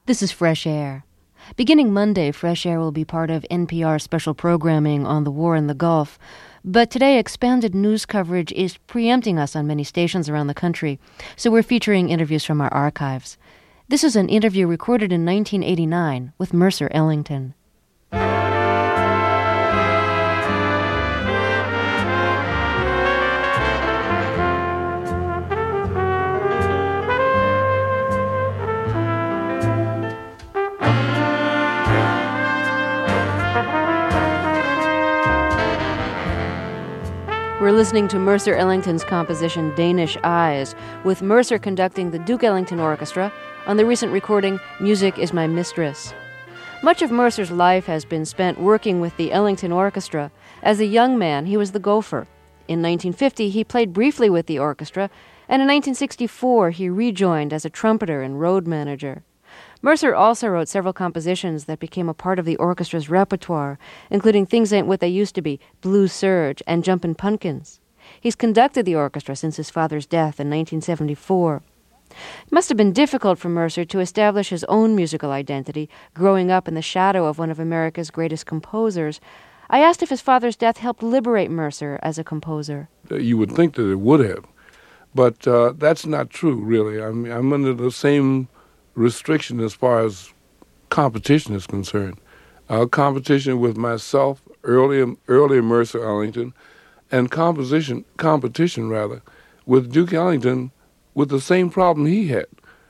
This is Fresh Air. Beginning Monday, Fresh Air will be part of NPR's special programming on the war in the Gulf. But today, expanded news coverage is preempting us on many stations around the country, so we're featuring interviews from our archives. This is an interview recorded in 1989 with Mercer Ellington. We're listening to Mercer Ellington's composition Danish Eyes, with Mercer conducting the Duke Ellington Orchestra on the recent recording Music is My Mistress. Much of Mercer's life has been spent working with the Ellington Orchestra. As a young man, he was the gopher. In 1950, he played briefly with the orchestra, and in 1964, he rejoined as a trumpeter and road manager. Mercer also wrote several compositions that became a part of the orchestra's repertoire, including Things Ain't What They Used to Be, Blue Surge, and Jumpin' Pumpkins. He's conducted the orchestra since his father's death in 1974. It must have been difficult for Mercer to establish his own musical identity, growing up in the shadow of one of America's greatest composers. I asked if his father's death helped liberate Mercer as a composer. You would think that it would have, but that's not true, really. I'm under the same restriction as far as competition is concerned. Competition with myself, early Mercer Ellington, and competition with Duke Ellington with the same problem he had.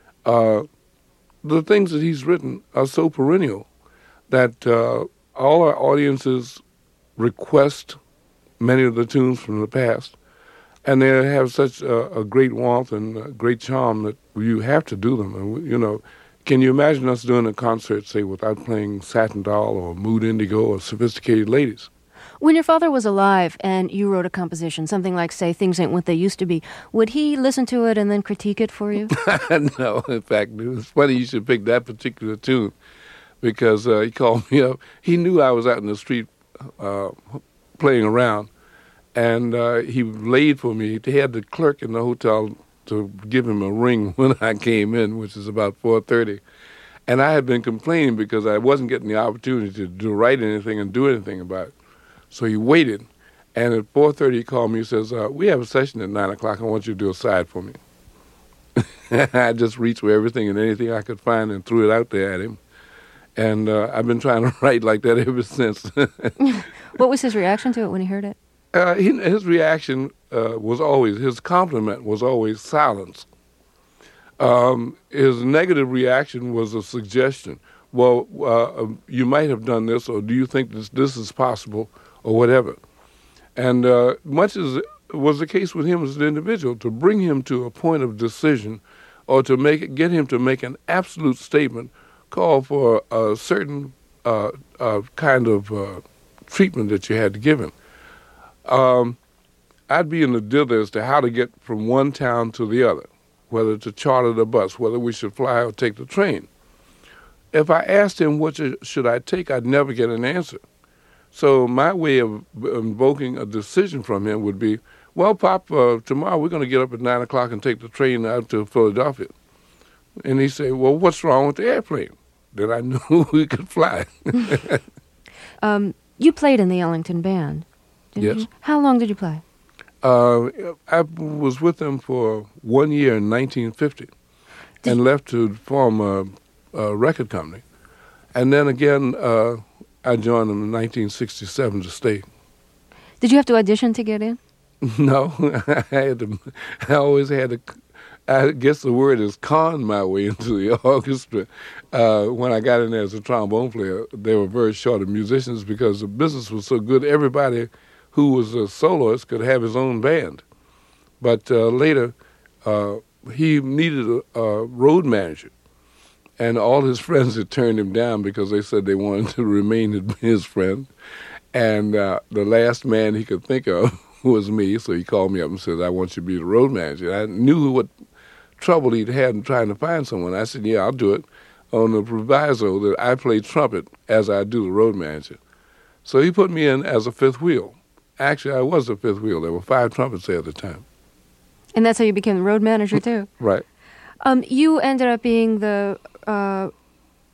The things that he's written are so perennial that all our audiences request many of the tunes from the past, and they have such a great warmth and a great charm that you have to do them. And, can you imagine us doing a concert, say, without playing Satin Doll or Mood Indigo or Sophisticated Ladies? When your father was alive and you wrote a composition, something like, say, Things Ain't What They Used to Be, would he listen to it and then critique it for you? No, in fact, it's funny you should pick that particular tune, because he called me up. He knew I was out in the street playing around, and he laid for me. He had the clerk in the hotel to give him a ring when I came in, which is about 4:30. And I had been complaining because I wasn't getting the opportunity to write anything and do anything about it. So he waited, and at 4:30 he called me and says, we have a session at 9 o'clock. I want you to do a side for me. I just reached for everything and anything I could find and threw it out there at him. And I've been trying to write like that ever since. What was his reaction to it when he heard it? His reaction was always, his compliment was always silence. His negative reaction was a suggestion. Well, you might have done this, or do you think this is possible, or whatever. And much as was the case with him as an individual, to bring him to a point of decision or to get him to make an absolute statement called for a certain kind of treatment that you had to give him. I'd be in the dither as to how to get from one town to the other, whether to charter the bus, whether we should fly or take the train. If I asked him what should I take, I'd never get an answer. So my way of invoking a decision from him would be, well, Pop, tomorrow we're going to get up at 9 o'clock and take the train out to Philadelphia. And he'd say, well, what's wrong with the airplane? Then I knew we could fly. You played in the Ellington Band, didn't you? How long did you play? I was with them for 1 year in 1950 and left to form a record company. And then again, I joined them in 1967 to stay. Did you have to audition to get in? No, I always had to, I guess the word is con my way into the orchestra. When I got in there as a trombone player, they were very short of musicians because the business was so good. Everybody who was a soloist could have his own band. But later, he needed a road manager. And all his friends had turned him down because they said they wanted to remain his friend. And the last man he could think of was me, so he called me up and said, I want you to be the road manager. I knew what trouble he'd had in trying to find someone. I said, yeah, I'll do it on the proviso that I play trumpet as I do the road manager. So he put me in as a fifth wheel. Actually, I was a fifth wheel. There were 5 trumpets there at the time. And that's how you became the road manager, too? Right. You ended up being the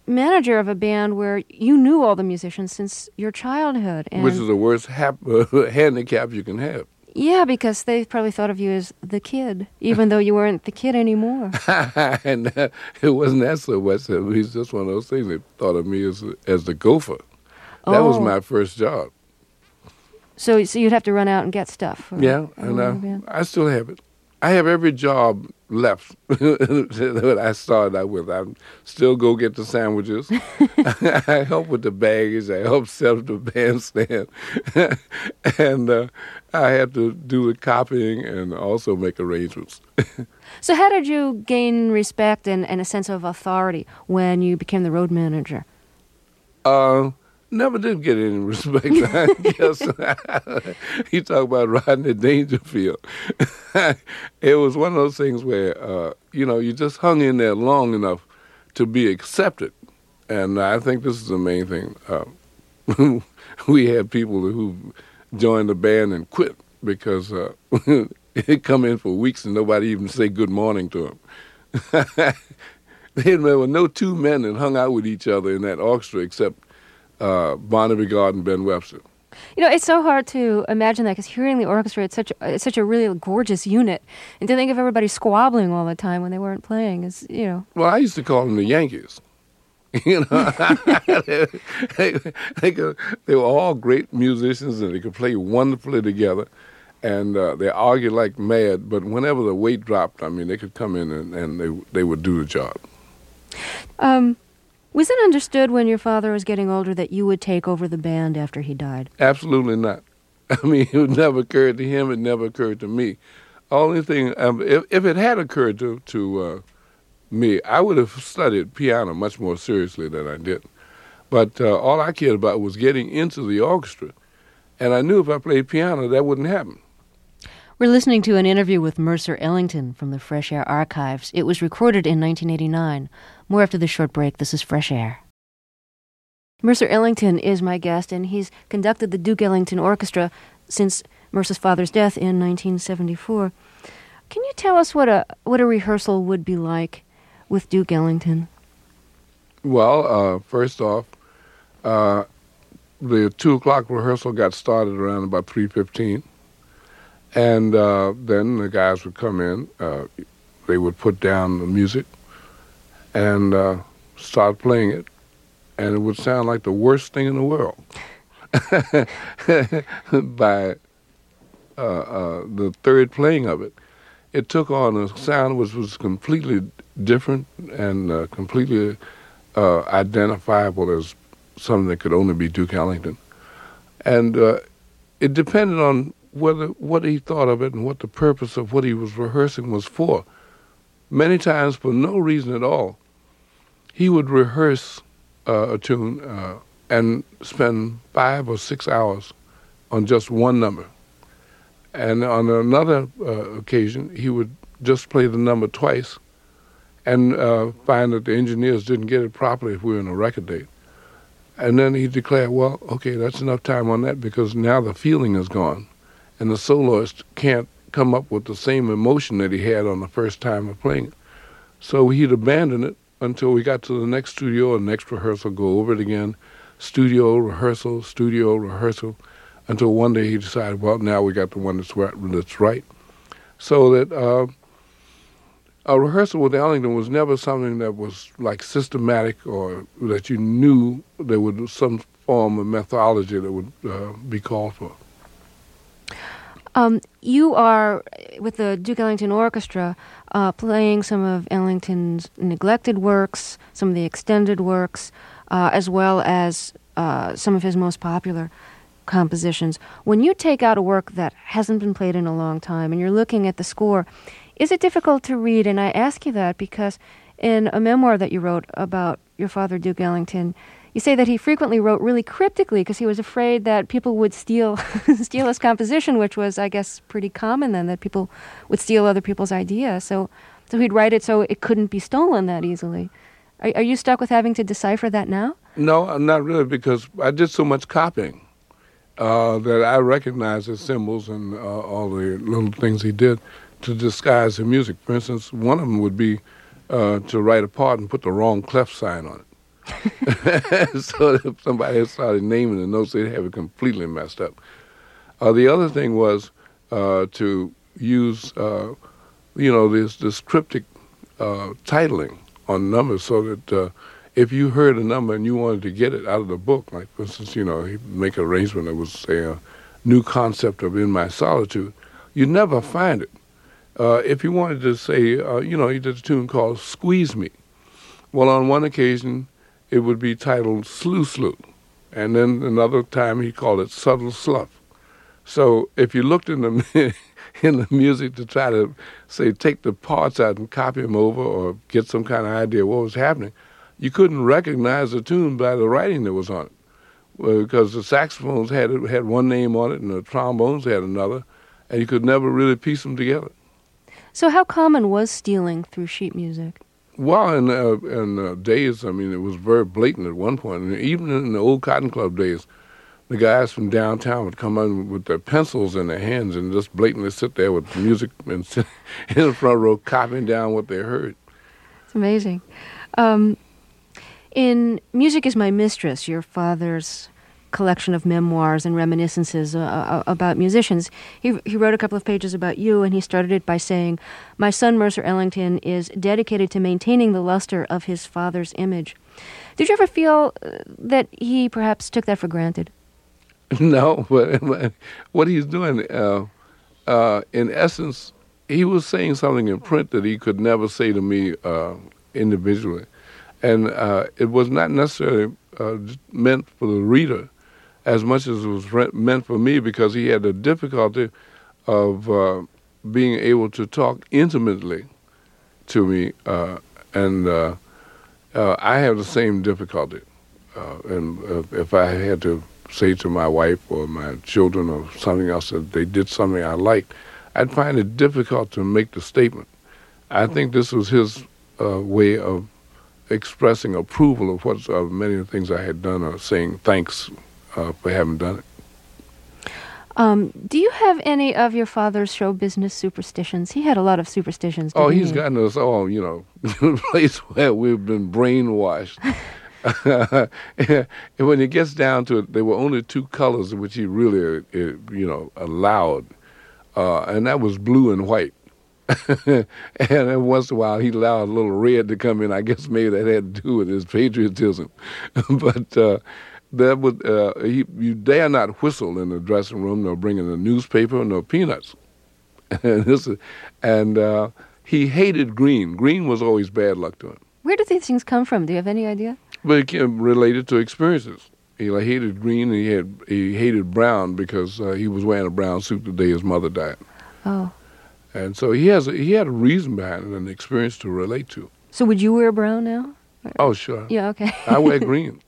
manager of a band where you knew all the musicians since your childhood. And which is the worst handicap you can have. yeah, because they probably thought of you as the kid, even though you weren't the kid anymore. And it wasn't that so much. It was just one of those things. They thought of me as the gopher. That was my first job. So you'd have to run out and get stuff. Yeah, and I still have it. I have every job left that I started out with. I still go get the sandwiches. I help with the baggage. I help set up the bandstand. And I had to do the copying and also make arrangements. So how did you gain respect and a sense of authority when you became the road manager? Never did get any respect, I guess. You talk about Rodney Dangerfield. It was one of those things where, you just hung in there long enough to be accepted. And I think this is the main thing. We had people who joined the band and quit because they come in for weeks and nobody even say good morning to them. There were no two men that hung out with each other in that orchestra except Barnaby Gard and Ben Webster. It's so hard to imagine that because hearing the orchestra, it's such a really gorgeous unit, and to think of everybody squabbling all the time when they weren't playing is. Well, I used to call them the Yankees. They were all great musicians and they could play wonderfully together, and they argued like mad. But whenever the weight dropped, they could come in and they would do the job. Was it understood when your father was getting older that you would take over the band after he died? Absolutely not. It never occurred to him. It never occurred to me. Only thing, if it had occurred to me, I would have studied piano much more seriously than I did. But all I cared about was getting into the orchestra, and I knew if I played piano, that wouldn't happen. We're listening to an interview with Mercer Ellington from the Fresh Air Archives. It was recorded in 1989. More after this short break. This is Fresh Air. Mercer Ellington is my guest, and he's conducted the Duke Ellington Orchestra since Mercer's father's death in 1974. Can you tell us what a rehearsal would be like with Duke Ellington? Well, first off, the 2 o'clock rehearsal got started around about 3:15. And then the guys would come in, they would put down the music and start playing it, and it would sound like the worst thing in the world. By the third playing of it, it took on a sound which was completely different and completely identifiable as something that could only be Duke Ellington. And it depended on what he thought of it and what the purpose of what he was rehearsing was for. Many times, for no reason at all, he would rehearse a tune and spend 5 or 6 hours on just one number. And on another occasion, he would just play the number twice and find that the engineers didn't get it properly if we were in a record date. And then he declared, well, okay, that's enough time on that because now the feeling is gone. And the soloist can't come up with the same emotion that he had on the first time of playing it. So he'd abandon it until we got to the next studio and next rehearsal, go over it again, studio, rehearsal, until one day he decided, well, now we got the one that's right. So that a rehearsal with Ellington was never something that was like systematic or that you knew there would be some form of methodology that would be called for. You are, with the Duke Ellington Orchestra, playing some of Ellington's neglected works, some of the extended works, as well as some of his most popular compositions. When you take out a work that hasn't been played in a long time and you're looking at the score, is it difficult to read? And I ask you that because in a memoir that you wrote about your father, Duke Ellington, you say that he frequently wrote really cryptically because he was afraid that people would steal his composition, which was, I guess, pretty common then, that people would steal other people's ideas. So he'd write it so it couldn't be stolen that easily. Are you stuck with having to decipher that now? No, not really, because I did so much copying that I recognize his symbols and all the little things he did to disguise the music. For instance, one of them would be to write a part and put the wrong clef sign on it. So if somebody had started naming the notes, they'd have it completely messed up. The other thing was to use, this cryptic titling on numbers, so that if you heard a number and you wanted to get it out of the book, like for instance, he'd make an arrangement that was, say, a new concept of In My Solitude, you'd never find it. If you wanted to say, he did a tune called Squeeze Me. Well, on one occasion, it would be titled Slew Slew. And then another time he called it Subtle Slough. So if you looked in the in the music to try to, say, take the parts out and copy them over or get some kind of idea of what was happening, you couldn't recognize the tune by the writing that was on it. Because the saxophones had one name on it and the trombones had another, and you could never really piece them together. So how common was stealing through sheet music? Well, in days, it was very blatant at one point. And even in the old Cotton Club days, the guys from downtown would come in with their pencils in their hands and just blatantly sit there with music and sit in the front row copying down what they heard. It's amazing. In Music is My Mistress, your father's collection of memoirs and reminiscences about musicians, he wrote a couple of pages about you, and he started it by saying, "My son Mercer Ellington is dedicated to maintaining the luster of his father's image." Did you ever feel that he perhaps took that for granted? No, but what he's doing, in essence, he was saying something in print that he could never say to me individually. And it was not necessarily meant for the reader as much as it was meant for me, because he had the difficulty of being able to talk intimately to me. And I have the same difficulty. And if I had to say to my wife or my children or something else that they did something I liked, I'd find it difficult to make the statement. I think this was his way of expressing approval of many of the things I had done, or saying thanks for having done it. Do you have any of your father's show business superstitions? He had a lot of superstitions. He's gotten us all, to a place where we've been brainwashed. And when it gets down to it, there were only two colors which he really, allowed, and that was blue and white. And every once in a while, he allowed a little red to come in. I guess maybe that had to do with his patriotism. But that would you dare not whistle in the dressing room, nor bring in a newspaper, nor peanuts. And he hated green. Green was always bad luck to him. Where did these things come from? Do you have any idea? But it related to experiences. He hated green, and he hated brown because he was wearing a brown suit the day his mother died. Oh. And so he had a reason behind it, an experience to relate to. So would you wear brown now? Oh, sure. Yeah, okay. I wear green.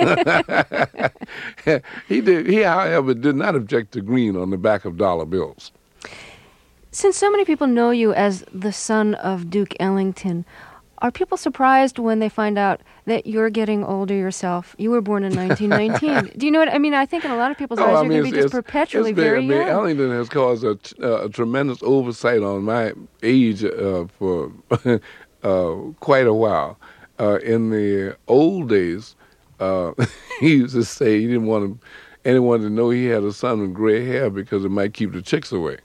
He, however, did not object to green on the back of dollar bills. Since so many people know you as the son of Duke Ellington, are people surprised when they find out that you're getting older yourself? You were born in 1919. Do you know what I mean? I think in a lot of people's eyes, you're going to be just perpetually very young. Ellington has caused a tremendous oversight on my age for quite a while. In the old days, he used to say he didn't want anyone to know he had a son with gray hair because it might keep the chicks away.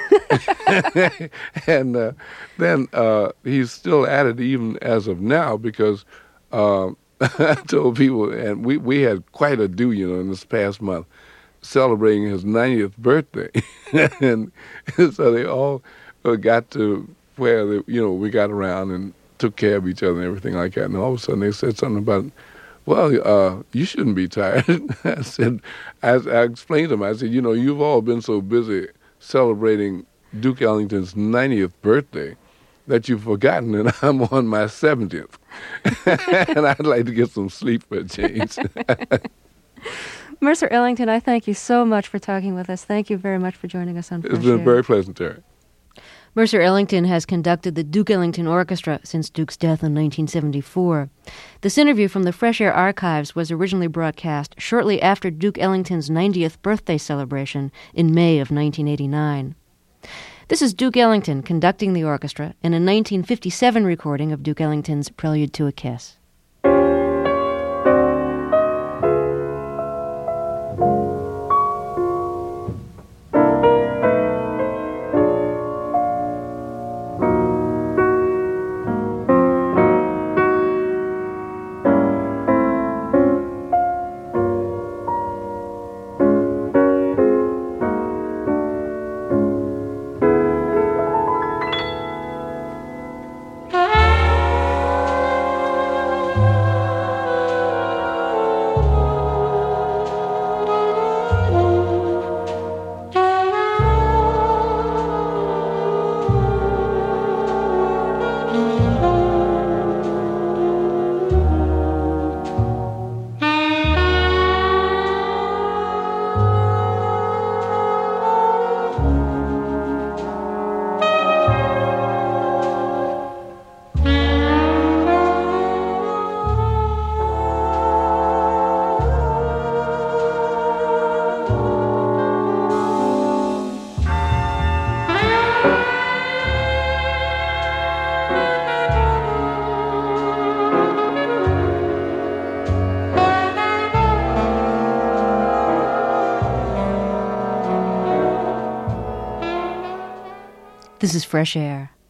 And then he's still at it even as of now, because I told people, and we had quite a do, in this past month, celebrating his 90th birthday. And so they all got to where, we got around and took care of each other and everything like that. And all of a sudden they said something about, well, you shouldn't be tired. I explained to them, I said, you've all been so busy celebrating Duke Ellington's 90th birthday that you've forgotten that I'm on my 70th. And I'd like to get some sleep for a change. Mercer Ellington, I thank you so much for talking with us. Thank you very much for joining us on Fresh Air. It's been very pleasant, Terry. Mercer Ellington has conducted the Duke Ellington Orchestra since Duke's death in 1974. This interview from the Fresh Air archives was originally broadcast shortly after Duke Ellington's 90th birthday celebration in May of 1989. This is Duke Ellington conducting the orchestra in a 1957 recording of Duke Ellington's Prelude to a Kiss. This is Fresh Air.